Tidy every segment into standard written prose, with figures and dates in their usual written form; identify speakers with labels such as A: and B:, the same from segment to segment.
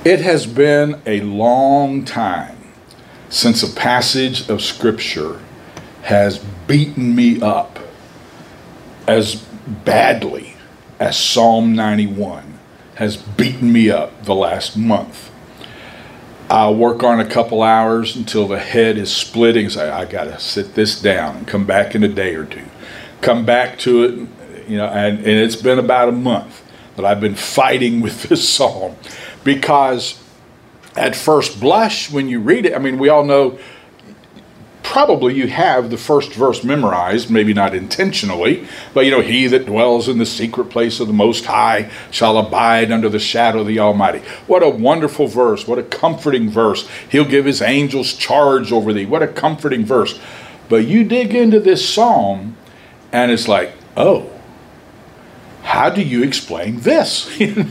A: It has been a long time since a passage of Scripture has beaten me up as badly as Psalm 91 has beaten me up the last month. I'll work on a couple hours until the head is splitting. Say, I got to sit this down and come back in a day or two. Come back to it, and it's been about a month that I've been fighting with this psalm, because at first blush, when you read it, I mean, we all know, probably you have the first verse memorized, maybe not intentionally, but he that dwells in the secret place of the Most High shall abide under the shadow of the Almighty. What a wonderful verse. What a comforting verse. He'll give his angels charge over thee. What a comforting verse. But you dig into this psalm and it's like, oh, how do you explain this?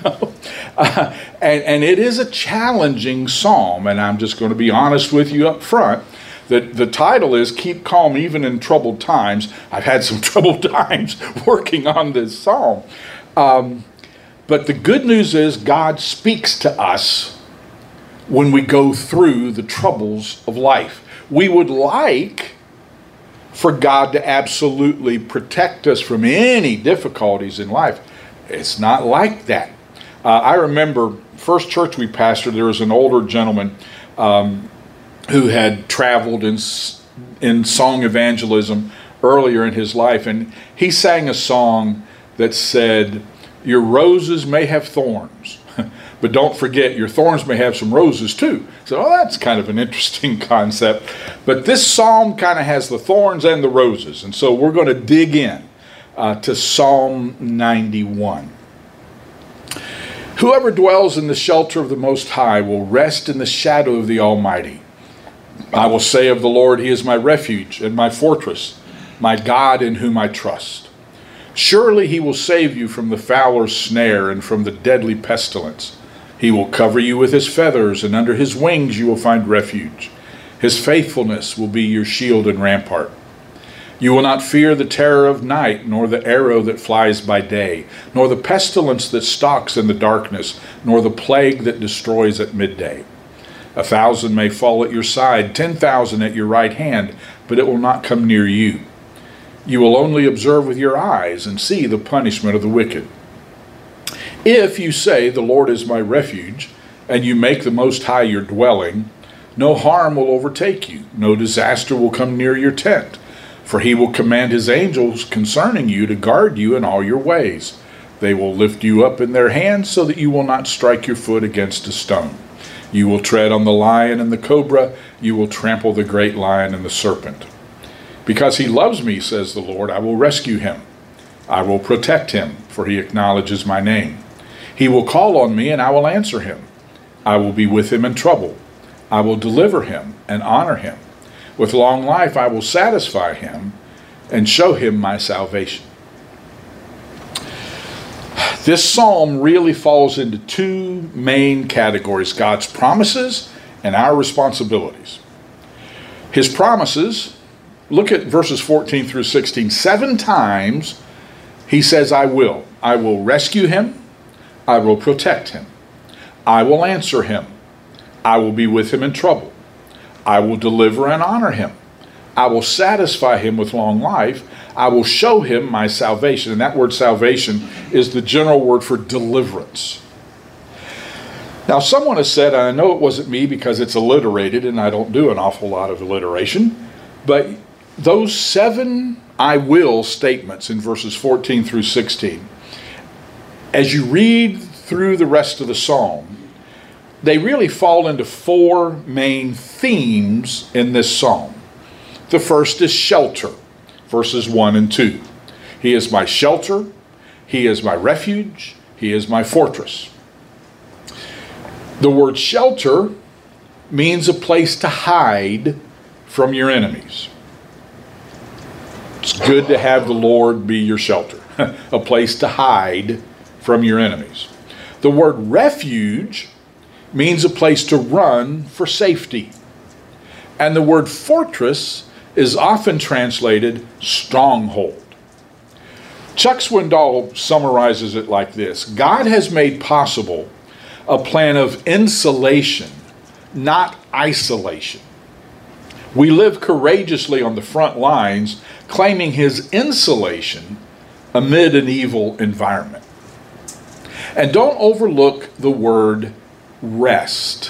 A: And it is a challenging psalm, and I'm just going to be honest with you up front. The title is Keep Calm Even in Troubled Times. I've had some troubled times working on this psalm. But the good news is God speaks to us when we go through the troubles of life. We would like for God to absolutely protect us from any difficulties in life. It's not like that. I remember first church we pastored, there was an older gentleman who had traveled in song evangelism earlier in his life, and he sang a song that said, your roses may have thorns, but don't forget your thorns may have some roses too. So that's kind of an interesting concept. But this psalm kind of has the thorns and the roses, and so we're going to dig in to Psalm 91. Whoever dwells in the shelter of the Most High will rest in the shadow of the Almighty. I will say of the Lord, He is my refuge and my fortress, my God in whom I trust. Surely He will save you from the fowler's snare and from the deadly pestilence. He will cover you with His feathers, and under His wings you will find refuge. His faithfulness will be your shield and rampart. You will not fear the terror of night, nor the arrow that flies by day, nor the pestilence that stalks in the darkness, nor the plague that destroys at midday. 1,000 may fall at your side, 10,000 at your right hand, but it will not come near you. You will only observe with your eyes and see the punishment of the wicked. If you say, the Lord is my refuge, and you make the Most High your dwelling, no harm will overtake you, no disaster will come near your tent. For He will command His angels concerning you to guard you in all your ways. They will lift you up in their hands so that you will not strike your foot against a stone. You will tread on the lion and the cobra. You will trample the great lion and the serpent. Because He loves me, says the Lord, I will rescue him. I will protect him, for he acknowledges my name. He will call on me, and I will answer him. I will be with him in trouble. I will deliver him and honor him. With long life I will satisfy him and show him my salvation. This psalm really falls into two main categories: God's promises and our responsibilities. His promises, look at verses 14 through 16. 7 times He says, I will. I will rescue him. I will protect him. I will answer him. I will be with him in trouble. I will deliver and honor him. I will satisfy him with long life. I will show him my salvation. And that word salvation is the general word for deliverance. Now, someone has said, and I know it wasn't me because it's alliterated and I don't do an awful lot of alliteration, but those 7 I will statements in verses 14 through 16, as you read through the rest of the psalm, they really fall into 4 main themes in this psalm. The first is shelter, verses 1 and 2. He is my shelter. He is my refuge. He is my fortress. The word shelter means a place to hide from your enemies. It's good to have the Lord be your shelter, a place to hide from your enemies. The word refuge means a place to run for safety. And the word fortress is often translated stronghold. Chuck Swindoll summarizes it like this: God has made possible a plan of insulation, not isolation. We live courageously on the front lines, claiming his insulation amid an evil environment. And don't overlook the word rest,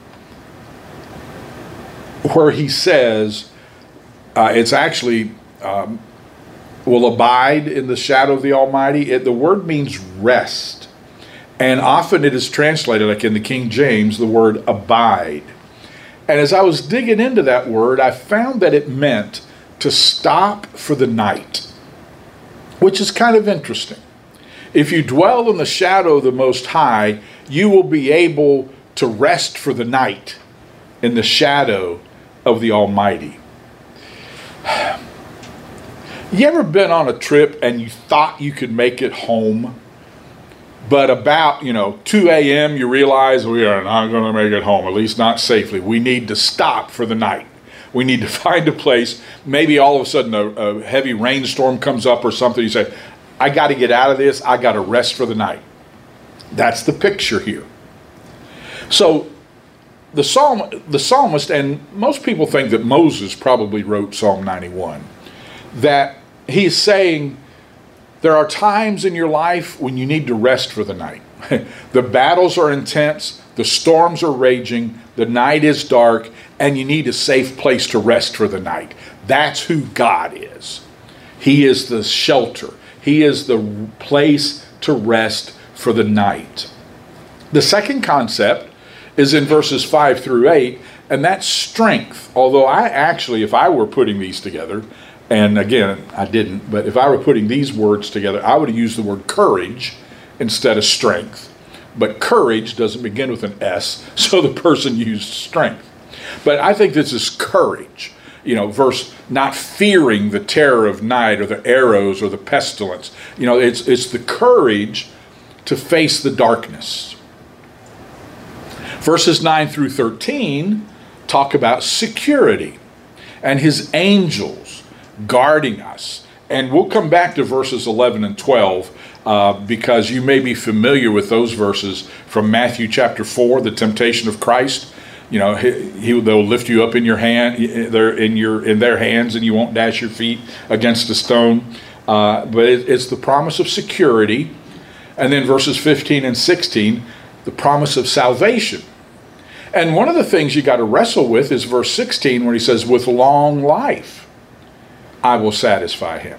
A: where he says, it's actually will abide in the shadow of the Almighty. The word means rest. And often it is translated, like in the King James, the word abide. And as I was digging into that word, I found that it meant to stop for the night, which is kind of interesting. If you dwell in the shadow of the Most High, you will be able to rest for the night in the shadow of the Almighty. You ever been on a trip and you thought you could make it home, but about 2 a.m. you realize we are not going to make it home, at least not safely. We need to stop for the night. We need to find a place. Maybe all of a sudden a heavy rainstorm comes up or something. You say, I got to get out of this. I got to rest for the night. That's the picture here. So the psalmist, and most people think that Moses probably wrote Psalm 91, that he's saying there are times in your life when you need to rest for the night. The battles are intense, the storms are raging, the night is dark, and you need a safe place to rest for the night. That's who God is. He is the shelter. He is the place to rest for the night. The second concept is in verses 5 through 8, and that's strength. Although I actually, if I were putting these together, and again, I didn't, but if I were putting these words together, I would have used the word courage instead of strength. But courage doesn't begin with an S, so the person used strength. But I think this is courage. Verse not fearing the terror of night or the arrows or the pestilence. It's the courage to face the darkness. Verses 9 through 13 talk about security and his angels guarding us. And we'll come back to verses 11 and 12 because you may be familiar with those verses from Matthew chapter 4, the temptation of Christ. They'll lift you up in your hand, they're in their hands, and you won't dash your feet against a stone. But it's the promise of security. And then verses 15 and 16, the promise of salvation. And one of the things you got to wrestle with is verse 16, where he says, with long life I will satisfy him.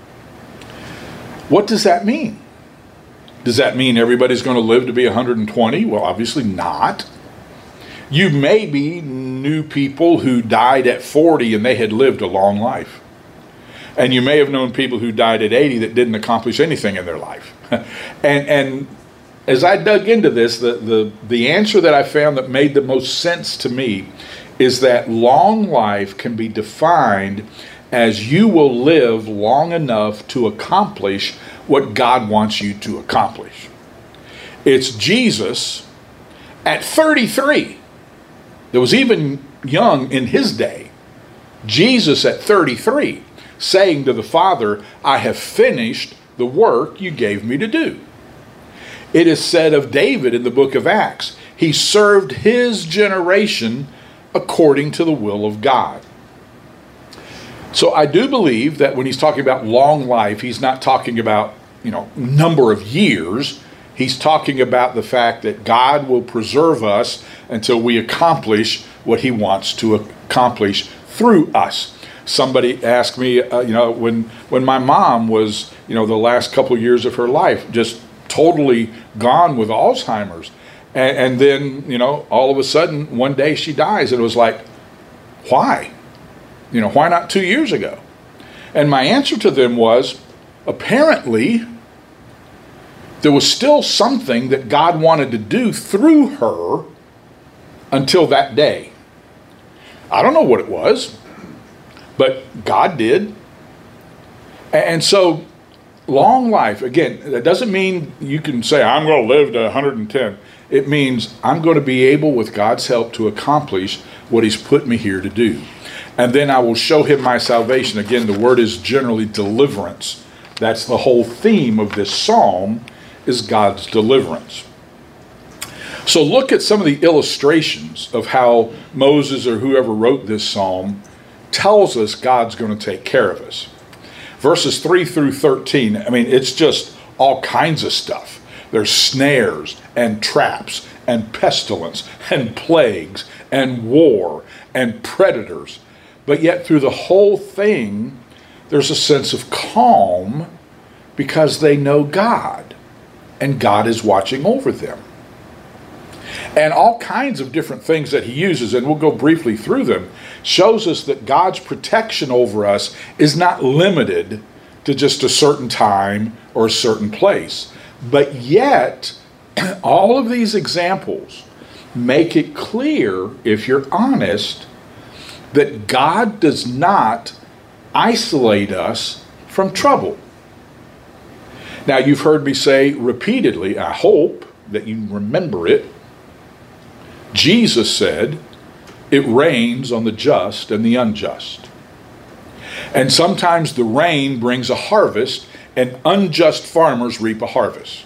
A: What does that mean? Does that mean everybody's going to live to be 120? Well, obviously not. You maybe knew people who died at 40 and they had lived a long life. And you may have known people who died at 80 that didn't accomplish anything in their life. and as I dug into this, the answer that I found that made the most sense to me is that long life can be defined as you will live long enough to accomplish what God wants you to accomplish. It's Jesus at 33. That was even young in his day. Jesus at 33 saying to the Father, I have finished the work you gave me to do. It is said of David in the book of Acts, he served his generation according to the will of God. So I do believe that when he's talking about long life, he's not talking about, number of years. He's talking about the fact that God will preserve us until we accomplish what he wants to accomplish through us. Somebody asked me, when my mom was, the last couple of years of her life, just totally gone with Alzheimer's. And then, all of a sudden, one day she dies. And it was like, why? Why not 2 years ago? And my answer to them was, apparently, there was still something that God wanted to do through her until that day. I don't know what it was, but God did. And so, long life, again, that doesn't mean you can say, I'm going to live to 110. It means I'm going to be able, with God's help, to accomplish what he's put me here to do. And then I will show him my salvation. Again, the word is generally deliverance. That's the whole theme of this psalm, is God's deliverance. So look at some of the illustrations of how Moses or whoever wrote this psalm tells us God's going to take care of us. Verses 3 through 13, I mean, it's just all kinds of stuff. There's snares and traps and pestilence and plagues and war and predators. But yet through the whole thing, there's a sense of calm because they know God and God is watching over them. And all kinds of different things that he uses, and we'll go briefly through them, shows us that God's protection over us is not limited to just a certain time or a certain place. But yet, all of these examples make it clear, if you're honest, that God does not isolate us from trouble. Now, you've heard me say repeatedly, I hope that you remember it, Jesus said, it rains on the just and the unjust. And sometimes the rain brings a harvest and unjust farmers reap a harvest.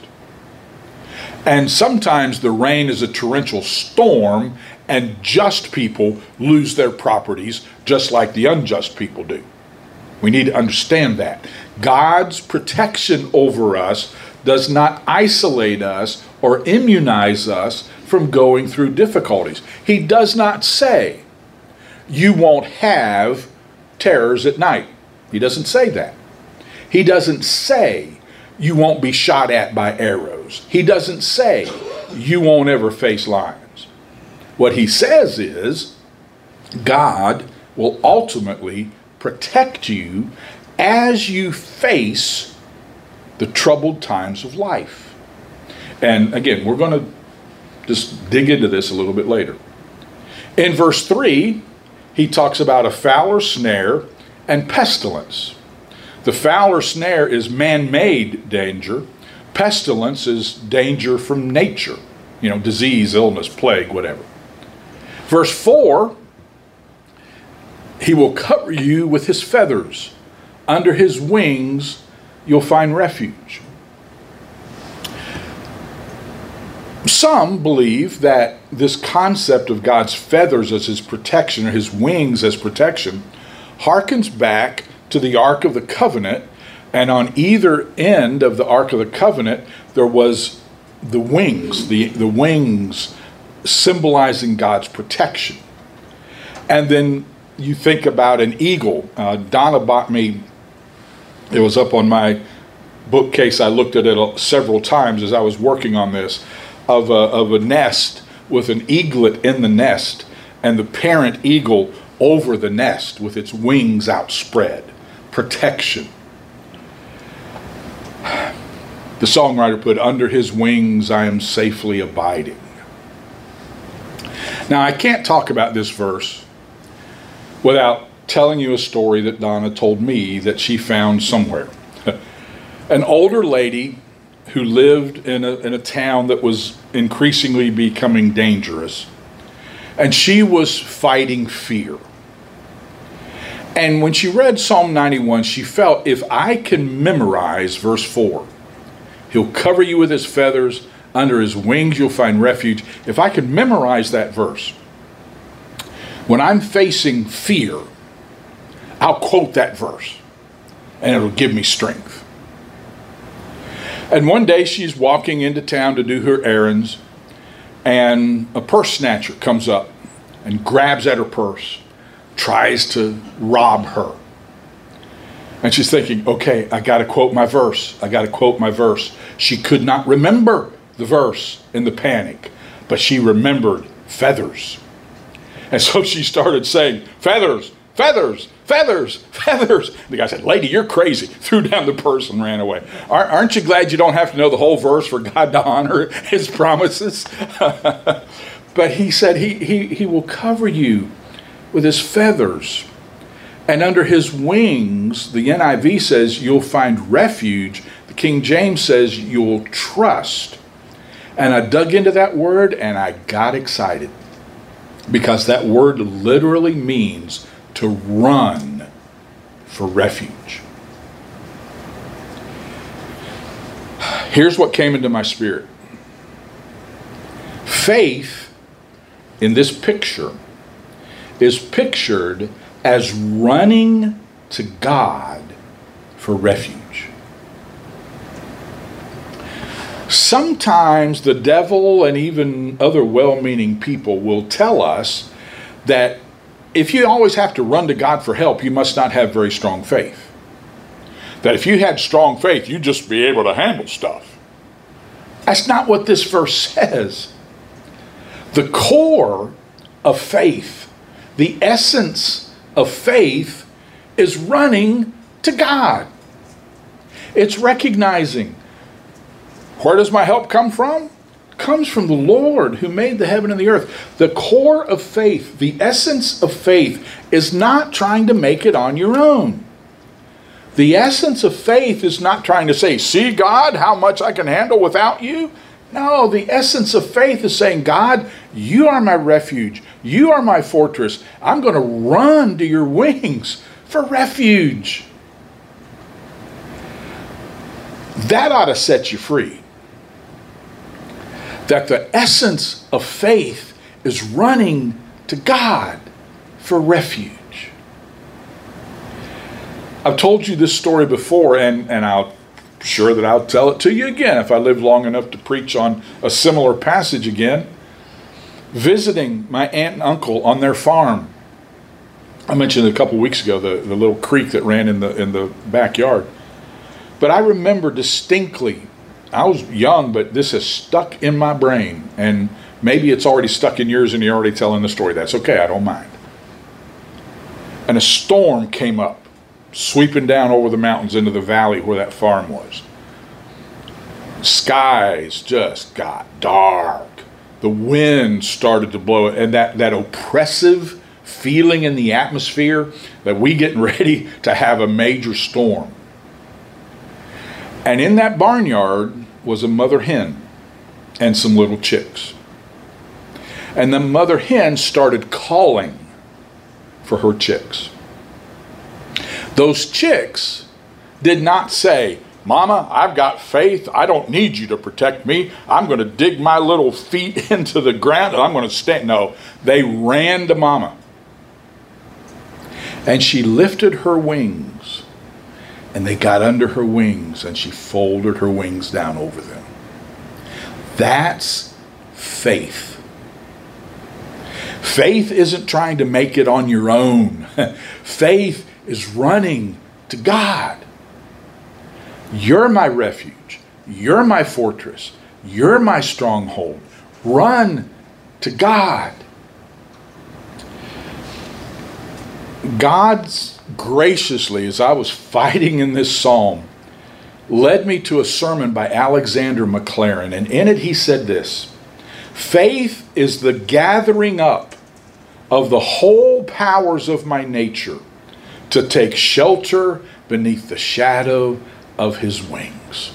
A: And sometimes the rain is a torrential storm and just people lose their properties just like the unjust people do. We need to understand that. God's protection over us does not isolate us or immunize us from going through difficulties. He does not say, you won't have terrors at night. He doesn't say that. He doesn't say, you won't be shot at by arrows. He doesn't say, you won't ever face lions. What he says is, God will ultimately protect you as you face the troubled times of life. And again, we're going to just dig into this a little bit later. In verse 3, he talks about a fowler snare and pestilence. The fowler snare is man-made danger. Pestilence is danger from nature. Disease, illness, plague, whatever. Verse 4, he will cover you with his feathers. Under his wings, you'll find refuge. Some believe that this concept of God's feathers as his protection, or his wings as protection, harkens back to the Ark of the Covenant, and on either end of the Ark of the Covenant, there was the wings, the wings symbolizing God's protection. And then you think about an eagle. Donna bought me, it was up on my bookcase, I looked at it several times as I was working on this, of a nest with an eaglet in the nest and the parent eagle over the nest with its wings outspread. Protection. The songwriter put, under his wings I am safely abiding. Now, I can't talk about this verse without telling you a story that Donna told me that she found somewhere. An older lady who lived in a town that was increasingly becoming dangerous, and she was fighting fear. And when she read Psalm 91, she felt, if I can memorize verse 4, he'll cover you with his feathers, under his wings you'll find refuge. If I can memorize that verse, when I'm facing fear, I'll quote that verse, and it'll give me strength. And one day she's walking into town to do her errands, and a purse snatcher comes up and grabs at her purse, tries to rob her. And she's thinking, okay, I got to quote my verse. I got to quote my verse. She could not remember the verse in the panic, but she remembered feathers. And so she started saying, feathers, feathers, feathers, feathers. The guy said, lady, you're crazy. Threw down the purse and ran away. Aren't you glad you don't have to know the whole verse for God to honor his promises? But he said he will cover you with his feathers. And under his wings, the NIV says you'll find refuge. The King James says you'll trust. And I dug into that word and I got excited, because that word literally means to run for refuge. Here's what came into my spirit. Faith in this picture is pictured as running to God for refuge. Sometimes the devil and even other well-meaning people will tell us that if you always have to run to God for help, you must not have very strong faith. That if you had strong faith, you'd just be able to handle stuff. That's not what this verse says. The core of faith, the essence of faith, is running to God. It's recognizing, where does my help come from? It comes from the Lord who made the heaven and the earth. The core of faith, the essence of faith, is not trying to make it on your own. The essence of faith is not trying to say, see, God, how much I can handle without you. No, the essence of faith is saying, God, you are my refuge. You are my fortress. I'm going to run to your wings for refuge. That ought to set you free. That the essence of faith is running to God for refuge. I've told you this story before, and I'm sure that I'll tell it to you again if I live long enough to preach on a similar passage again. Visiting my aunt and uncle on their farm. I mentioned a couple weeks ago the little creek that ran in the backyard. But I remember distinctly, I was young, but this has stuck in my brain. And maybe it's already stuck in yours and you're already telling the story. That's okay, I don't mind. And a storm came up, sweeping down over the mountains into the valley where that farm was. Skies just got dark. The wind started to blow, and that oppressive feeling in the atmosphere that we getting ready to have a major storm. And in that barnyard was a mother hen and some little chicks. And the mother hen started calling for her chicks. Those chicks did not say, Mama, I've got faith. I don't need you to protect me. I'm going to dig my little feet into the ground and I'm going to stand. No, they ran to Mama. And she lifted her wings. And they got under her wings and she folded her wings down over them. That's faith. Faith isn't trying to make it on your own. Faith is running to God. You're my refuge. You're my fortress. You're my stronghold. Run to God. God's graciously, as I was fighting in this psalm, led me to a sermon by Alexander McLaren. And in it he said this: faith is the gathering up of the whole powers of my nature to take shelter beneath the shadow of his wings.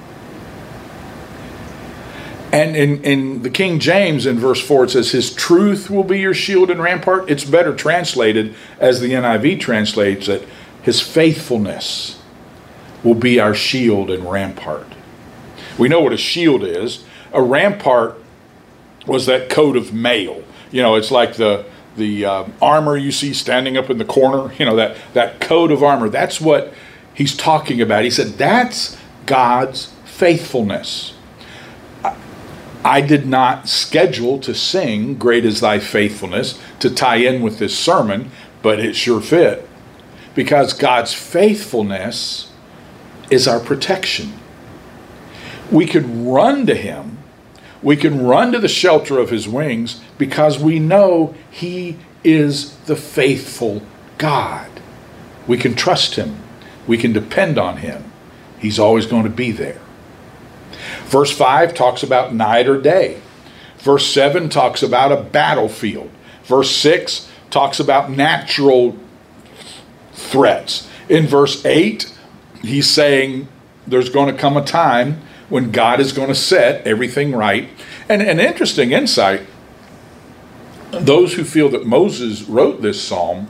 A: And in the King James, in verse 4, it says, his truth will be your shield and rampart. It's better translated, as the NIV translates it, his faithfulness will be our shield and rampart. We know what a shield is. A rampart was that coat of mail. You know, it's like the armor you see standing up in the corner. You know, that coat of armor. That's what he's talking about. He said that's God's faithfulness. I did not schedule to sing Great is Thy Faithfulness to tie in with this sermon, but it sure fit. Because God's faithfulness is our protection. We can run to him. We can run to the shelter of his wings because we know he is the faithful God. We can trust him. We can depend on him. He's always going to be there. Verse 5 talks about night or day. Verse 7 talks about a battlefield. Verse 6 talks about natural threats. In verse 8, he's saying there's going to come a time when God is going to set everything right. And an interesting insight, those who feel that Moses wrote this psalm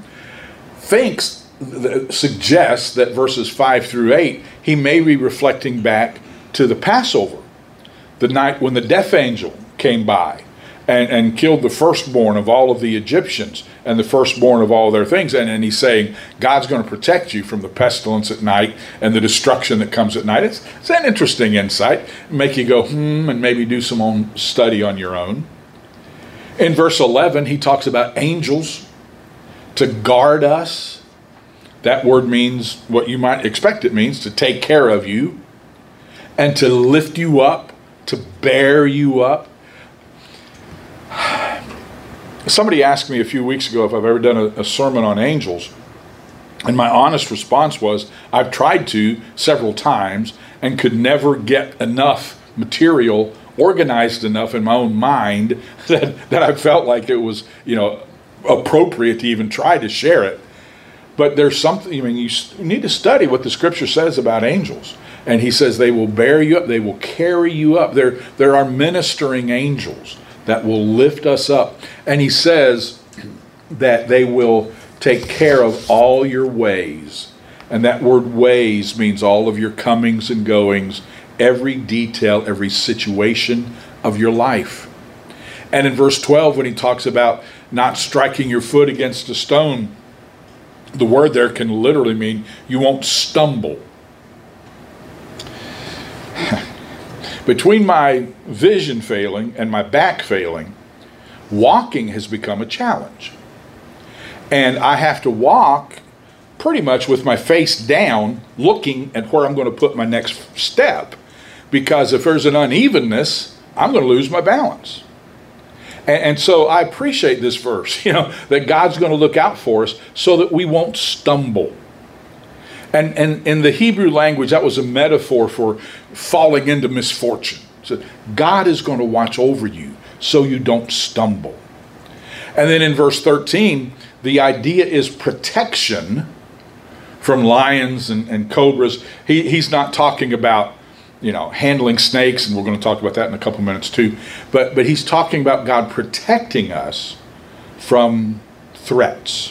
A: suggests that verses 5 through 8, he may be reflecting back to the Passover, the night when the death angel came by and killed the firstborn of all of the Egyptians and the firstborn of all their things. And he's saying, God's going to protect you from the pestilence at night and the destruction that comes at night. It's an interesting insight. Make you go, and maybe do some own study on your own. In verse 11, he talks about angels to guard us. That word means what you might expect it means, to take care of you and to lift you up, to bear you up. Somebody asked me a few weeks ago if I've ever done a sermon on angels. And my honest response was, I've tried to several times and could never get enough material organized enough in my own mind that I felt like it was, appropriate to even try to share it. But there's something, you need to study what the scripture says about angels. And he says they will bear you up, they will carry you up. There are ministering angels that will lift us up. And he says that they will take care of all your ways. And that word ways means all of your comings and goings, every detail, every situation of your life. And in verse 12, when he talks about not striking your foot against a stone, the word there can literally mean you won't stumble. Between my vision failing and my back failing, walking has become a challenge. And I have to walk pretty much with my face down, looking at where I'm going to put my next step. Because if there's an unevenness, I'm going to lose my balance. And so I appreciate this verse, that God's going to look out for us so that we won't stumble. And in the Hebrew language, that was a metaphor for falling into misfortune. So God is going to watch over you so you don't stumble. And then in verse 13, the idea is protection from lions and cobras. He's not talking about, handling snakes, and we're going to talk about that in a couple minutes too. But he's talking about God protecting us from threats.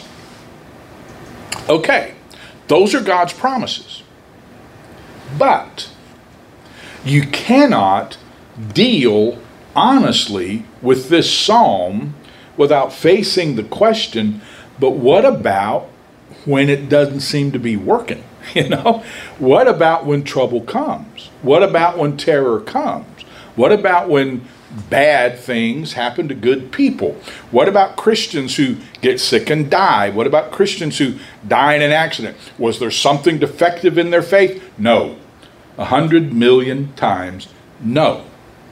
A: Okay. Those are God's promises. But you cannot deal honestly with this psalm without facing the question, but what about when it doesn't seem to be working? What about when trouble comes? What about when terror comes? What about when bad things happen to good people? What about Christians who get sick and die? What about Christians who die in an accident? Was there something defective in their faith? No. 100 million times no.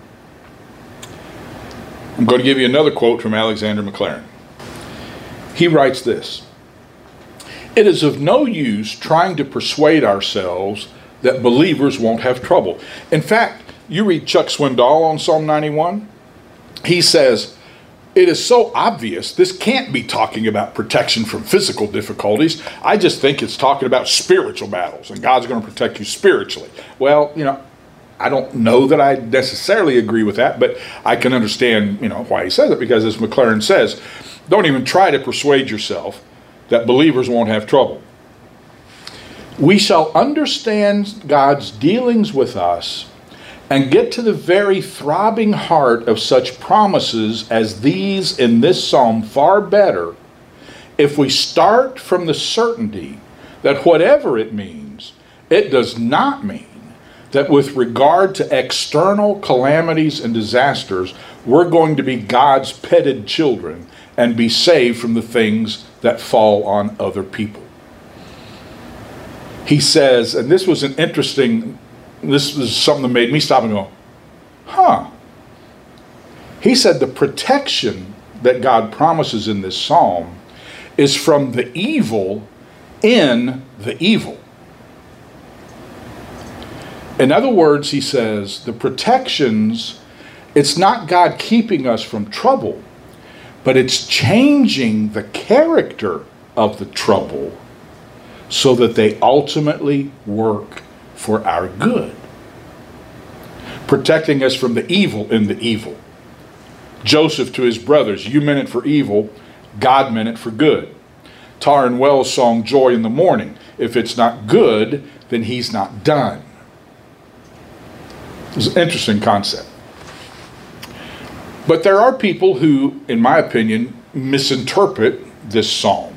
A: I'm going to give you another quote from Alexander Maclaren. He writes this: "It is of no use trying to persuade ourselves that believers won't have trouble." In fact, you read Chuck Swindoll on Psalm 91, he says, it is so obvious this can't be talking about protection from physical difficulties. I just think it's talking about spiritual battles, and God's going to protect you spiritually. Well, I don't know that I necessarily agree with that, but I can understand, why he says it, because as Maclaren says, don't even try to persuade yourself that believers won't have trouble. We shall understand God's dealings with us and get to the very throbbing heart of such promises as these in this psalm far better if we start from the certainty that whatever it means, it does not mean that with regard to external calamities and disasters, we're going to be God's petted children and be saved from the things that fall on other people. He says, and this was something that made me stop and go, He said the protection that God promises in this psalm is from the evil in the evil. In other words, he says, the protections, it's not God keeping us from trouble, but it's changing the character of the trouble so that they ultimately work for our good. Protecting us from the evil in the evil. Joseph to his brothers, you meant it for evil, God meant it for good. Taryn Wells' song, Joy in the Morning, if it's not good, then he's not done. It's an interesting concept. But there are people who, in my opinion, misinterpret this psalm.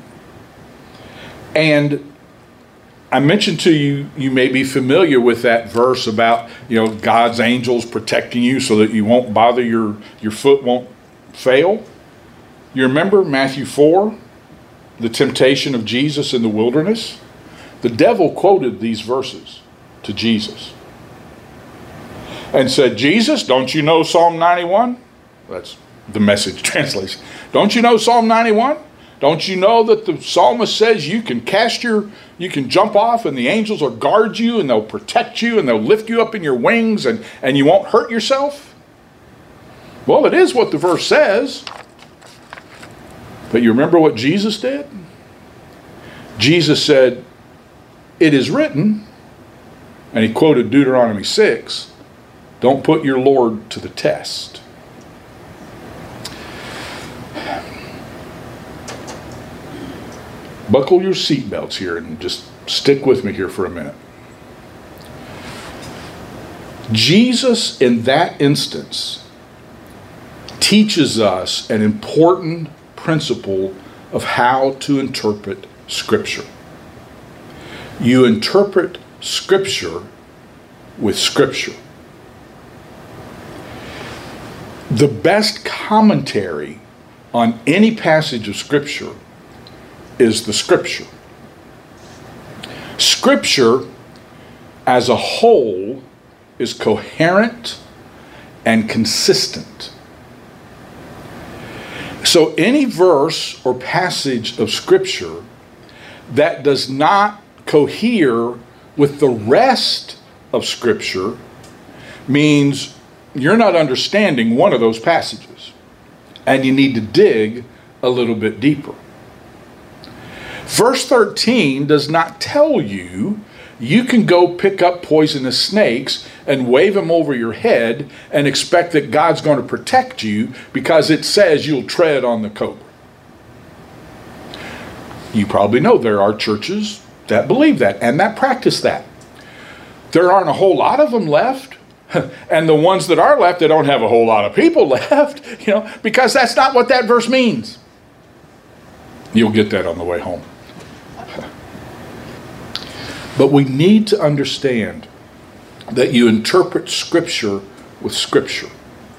A: And I mentioned to you, you may be familiar with that verse about, God's angels protecting you so that you won't bother, your foot won't fail. You remember Matthew 4, the temptation of Jesus in the wilderness? The devil quoted these verses to Jesus and said, Jesus, don't you know Psalm 91? That's the Message translation. Don't you know Psalm 91? Don't you know that the psalmist says you can jump off and the angels will guard you and they'll protect you and they'll lift you up in your wings and you won't hurt yourself? Well, it is what the verse says. But you remember what Jesus did? Jesus said, it is written, and he quoted Deuteronomy 6, don't put your Lord to the test. Buckle your seatbelts here and just stick with me here for a minute. Jesus, in that instance, teaches us an important principle of how to interpret Scripture. You interpret Scripture with Scripture. The best commentary on any passage of Scripture is the Scripture. Scripture as a whole is coherent and consistent. So any verse or passage of Scripture that does not cohere with the rest of Scripture means you're not understanding one of those passages, and you need to dig a little bit deeper. Verse 13 does not tell you you can go pick up poisonous snakes and wave them over your head and expect that God's going to protect you because it says you'll tread on the cobra. You probably know there are churches that believe that and that practice that. There aren't a whole lot of them left. And the ones that are left, they don't have a whole lot of people left, because that's not what that verse means. You'll get that on the way home. But we need to understand that you interpret Scripture with Scripture.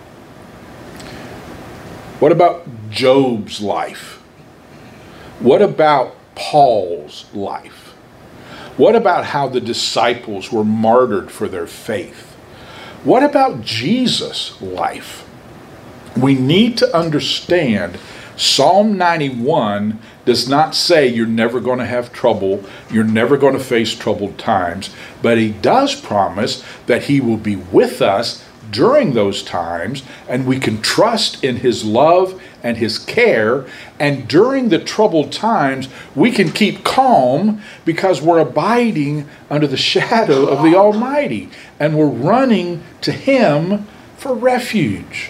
A: What about Job's life? What about Paul's life? What about how the disciples were martyred for their faith? What about Jesus' life? We need to understand Psalm 91 does not say you're never going to have trouble, you're never going to face troubled times, but he does promise that he will be with us during those times, and we can trust in his love and his care, and during the troubled times, we can keep calm because we're abiding under the shadow of the Almighty, and we're running to him for refuge.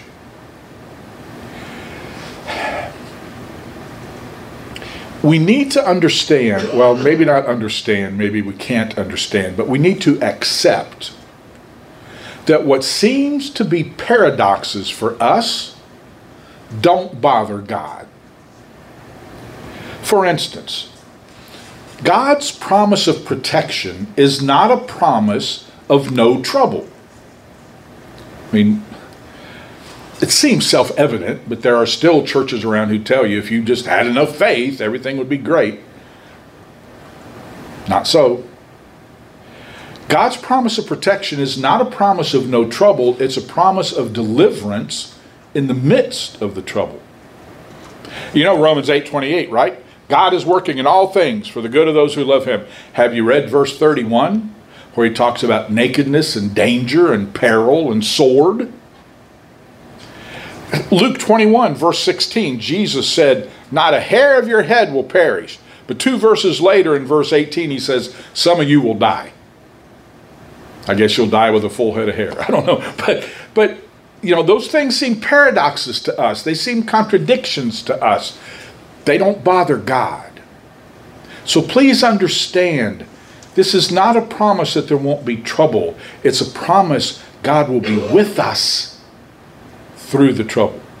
A: We need to understand, well, maybe not understand, maybe we can't understand, but we need to accept that what seems to be paradoxes for us don't bother God. For instance, God's promise of protection is not a promise of no trouble. I mean, it seems self-evident, but there are still churches around who tell you if you just had enough faith, everything would be great. Not so. God's promise of protection is not a promise of no trouble, it's a promise of deliverance in the midst of the trouble. You know Romans 8:28, right? God is working in all things for the good of those who love him. Have you read verse 31, where he talks about nakedness and danger and peril and sword? Luke 21, verse 16, Jesus said, not a hair of your head will perish. But 2 verses later in verse 18, he says, some of you will die. I guess you'll die with a full head of hair. I don't know. But those things seem paradoxes to us. They seem contradictions to us. They don't bother God. So please understand, this is not a promise that there won't be trouble. It's a promise God will be with us through the trouble.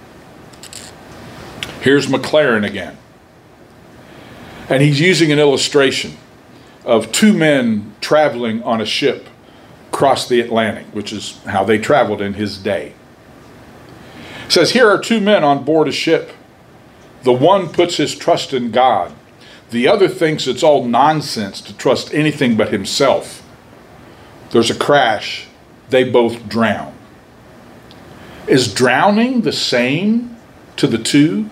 A: Here's McLaren again. And he's using an illustration of two men traveling on a ship across the Atlantic, which is how they traveled in his day. It says, here are two men on board a ship. The one puts his trust in God. The other thinks it's all nonsense to trust anything but himself. There's a crash. They both drown. Is drowning the same to the two?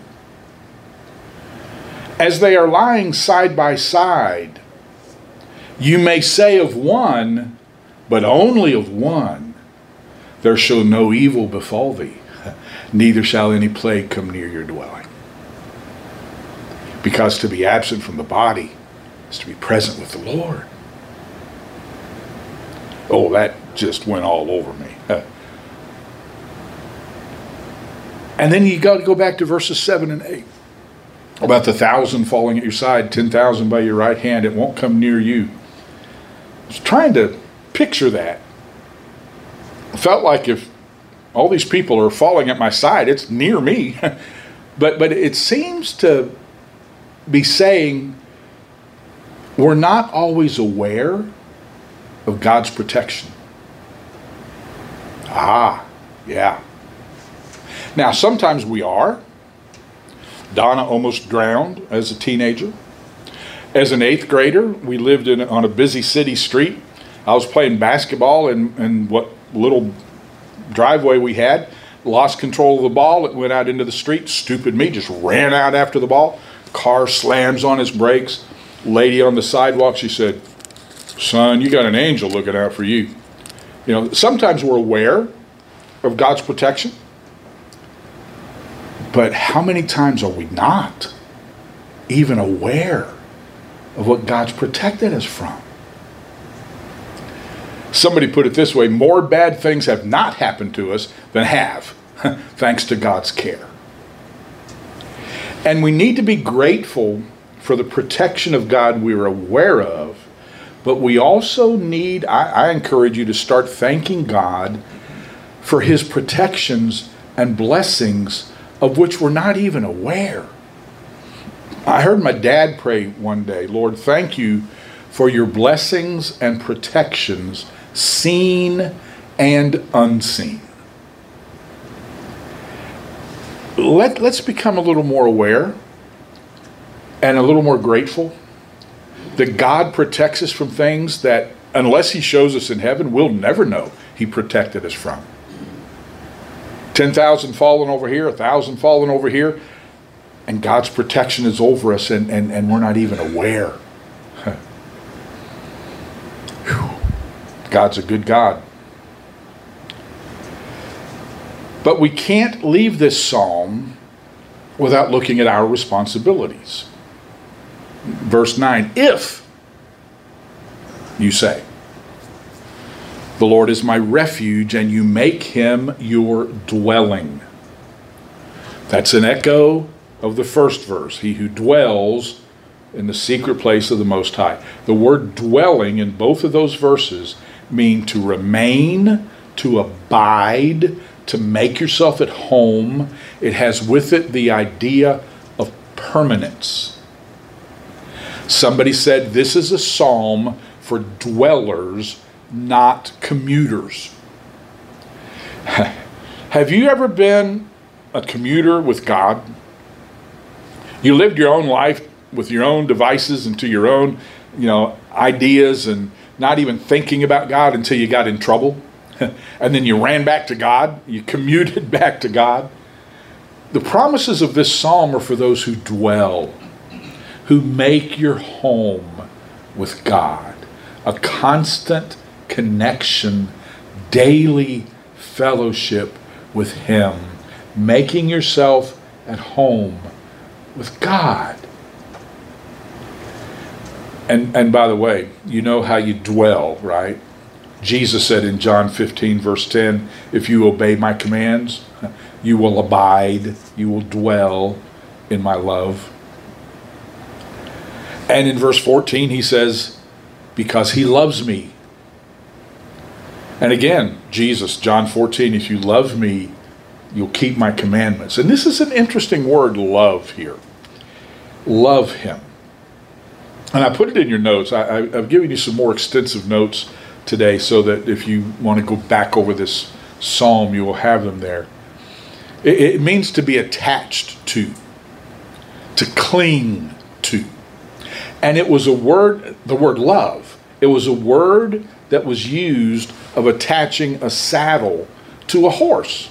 A: As they are lying side by side, you may say of one, but only of one, there shall no evil befall thee, neither shall any plague come near your dwelling. Because to be absent from the body is to be present with the Lord. Oh, that just went all over me. And then you got to go back to verses 7 and 8. About the 1,000 falling at your side, 10,000 by your right hand, it won't come near you. I was trying to picture that. I felt like if all these people are falling at my side, it's near me. but it seems to be saying we're not always aware of God's protection. Yeah. Now, sometimes we are. Donna almost drowned as a teenager. As an 8th grader, we lived on a busy city street. I was playing basketball in what little driveway we had. Lost control of the ball. It went out into the street. Stupid me just ran out after the ball. Car slams on his brakes. Lady on the sidewalk, she said, son, you got an angel looking out for you. You know, sometimes we're aware of God's protection. But how many times are we not even aware of what God's protected us from? Somebody put it this way, more bad things have not happened to us than have, thanks to God's care. And we need to be grateful for the protection of God we're aware of, but we also need, I encourage you to start thanking God for his protections and blessings of which we're not even aware. I heard my dad pray one day, Lord, thank you for your blessings and protections, seen and unseen. Let's become a little more aware and a little more grateful that God protects us from things that, unless he shows us in heaven, we'll never know he protected us from. 10,000 falling over here, 1,000 falling over here, and God's protection is over us, and we're not even aware. God's a good God. But we can't leave this psalm without looking at our responsibilities. Verse 9, if you say, the Lord is my refuge, and you make him your dwelling. That's an echo of the first verse. He who dwells in the secret place of the Most High. The word dwelling in both of those verses mean to remain, to abide, to make yourself at home. It has with it the idea of permanence. Somebody said this is a psalm for dwellers, not commuters. Have you ever been a commuter with God? You lived your own life with your own devices and to your own, ideas, and not even thinking about God until you got in trouble. And then you ran back to God. You commuted back to God. The promises of this psalm are for those who dwell, who make your home with God. A constant connection, daily fellowship with him, making yourself at home with God. And by the way, you know how you dwell, right? Jesus said in John 15 verse 10, if you obey my commands, you will abide, you will dwell in my love. And in verse 14 he says, because he loves me. And again, Jesus, John 14, if you love me, You'll keep my commandments. And this is an interesting word, love, here. Love him. And I put it in your notes. I've given you some more extensive notes today so that if you want to go back over this psalm, you will have them there. It means to be attached to cling to. And it was a word, the word love, it was a word that was used of attaching a saddle to a horse.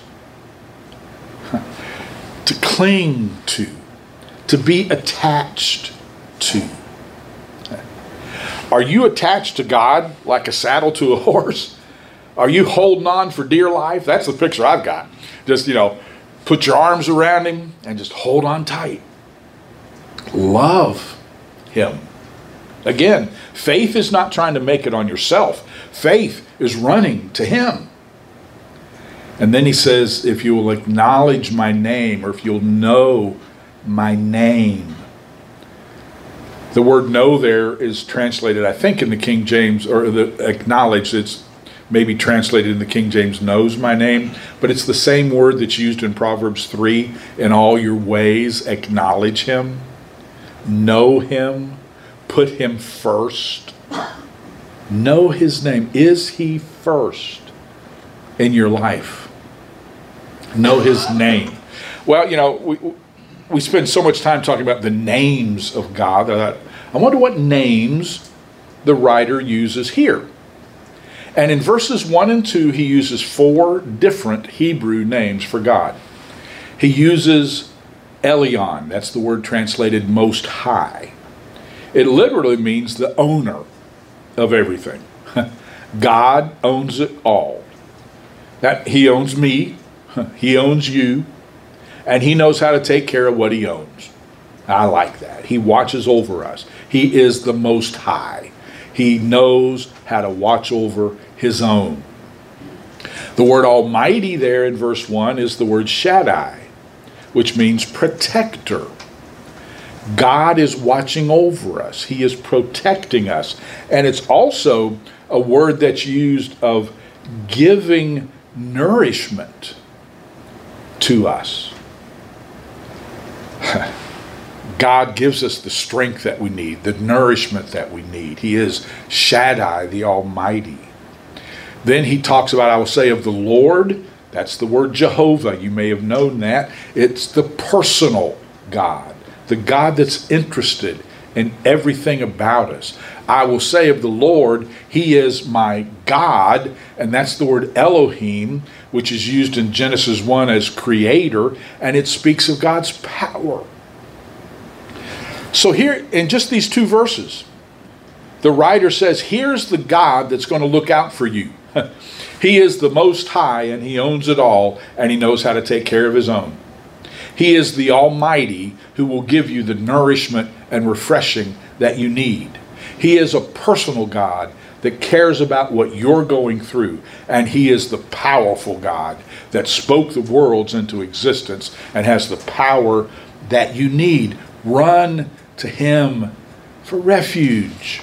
A: To cling to be attached to. Are you attached to God like a saddle to a horse? Are you holding on for dear life? That's the picture I've got. Just, put your arms around him and just hold on tight. Love him. Again, faith is not trying to make it on yourself. Faith is running to him. And then he says, if you will acknowledge my name, or if you'll know my name. The word know there is translated, I think, in the King James, or the acknowledge, it's maybe translated in the King James, knows my name, but it's the same word that's used in Proverbs 3, in all your ways acknowledge him, know him, put him first, know his name. Is he first in your life? Know his name. Well, we spend so much time talking about the names of God that I wonder what names the writer uses here. And in verses 1 and 2, he uses 4 different Hebrew names for God. He uses Elyon, that's the word translated Most High. It literally means the owner of everything. God owns it all. That he owns me, he owns you, and he knows how to take care of what he owns. I like that. He watches over us. He is the Most High. He knows how to watch over his own. The word Almighty there in verse 1 is the word Shaddai, which means protector. God is watching over us. He is protecting us. And it's also a word that's used of giving nourishment to us. God gives us the strength that we need, the nourishment that we need. He is Shaddai, the Almighty. Then he talks about, I will say of the Lord, that's the word Jehovah. You may have known that. It's the personal God, the God that's interested in everything about us. I will say of the Lord, he is my God, and that's the word Elohim, which is used in Genesis 1 as creator, and it speaks of God's power. So here, in just these 2 verses, the writer says, here's the God that's going to look out for you. He is the Most High, and he owns it all, and he knows how to take care of his own. He is the Almighty who will give you the nourishment and refreshing that you need. He is a personal God that cares about what you're going through, and he is the powerful God that spoke the worlds into existence and has the power that you need. Run to him for refuge.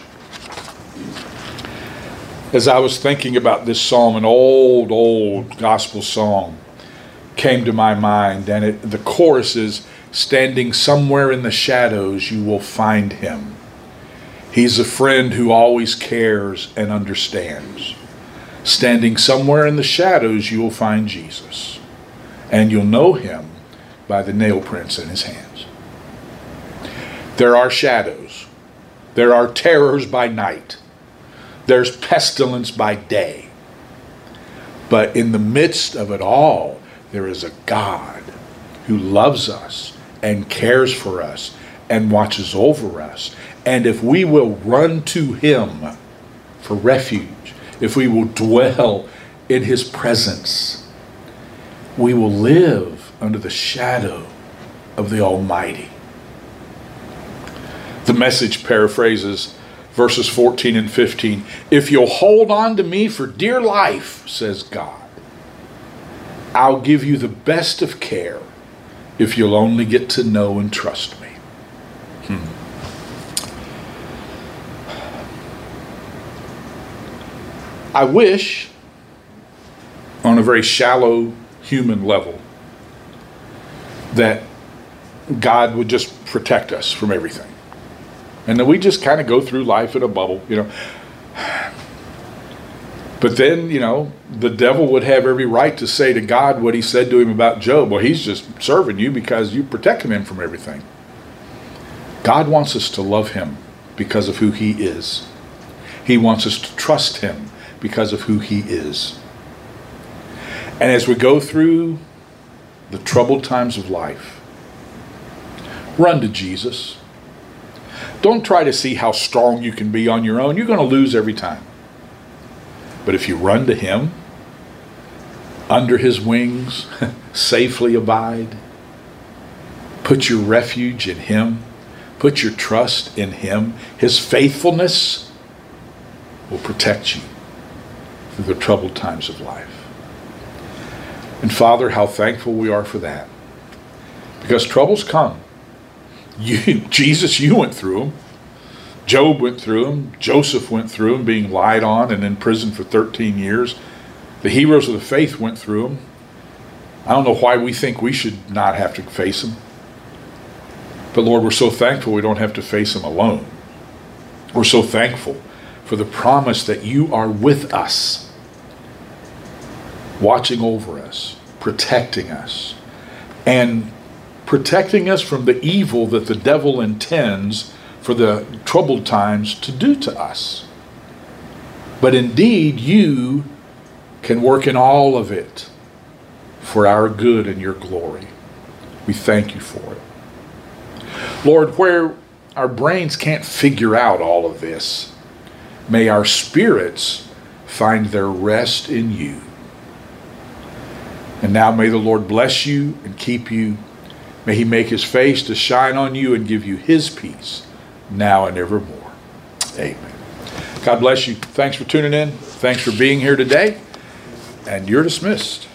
A: As I was thinking about this psalm, an old gospel song came to my mind, and the chorus is, standing somewhere in the shadows you will find him. He's a friend who always cares and understands. Standing somewhere in the shadows you will find Jesus, and you'll know him by the nail prints in his hands. There are shadows. There are terrors by night. There's pestilence by day. But in the midst of it all, there is a God who loves us and cares for us and watches over us. And if we will run to him for refuge, if we will dwell in his presence, we will live under the shadow of the Almighty. The Message paraphrases verses 14 and 15. If you'll hold on to me for dear life, says God, I'll give you the best of care if you'll only get to know and trust me. I wish, on a very shallow human level, that God would just protect us from everything. And then we just kind of go through life in a bubble, But then, the devil would have every right to say to God what he said to him about Job. Well, he's just serving you because you're protecting him from everything. God wants us to love him because of who he is. He wants us to trust him because of who he is. And as we go through the troubled times of life, run to Jesus. Don't try to see how strong you can be on your own. You're going to lose every time. But if you run to him, under his wings, safely abide, put your refuge in him, put your trust in him, his faithfulness will protect you through the troubled times of life. And Father, how thankful we are for that. Because troubles come. Jesus, you went through them. Job went through them. Joseph went through them, being lied on and in prison for 13 years. The heroes of the faith went through them. I don't know why we think we should not have to face them. But Lord, we're so thankful we don't have to face them alone. We're so thankful for the promise that you are with us, watching over us, protecting us, and protecting us from the evil that the devil intends for the troubled times to do to us. But indeed, you can work in all of it for our good and your glory. We thank you for it. Lord, where our brains can't figure out all of this, may our spirits find their rest in you. And now may the Lord bless you and keep you. May he make his face to shine on you and give you his peace, now and evermore. Amen. God bless you. Thanks for tuning in. Thanks for being here today. And you're dismissed.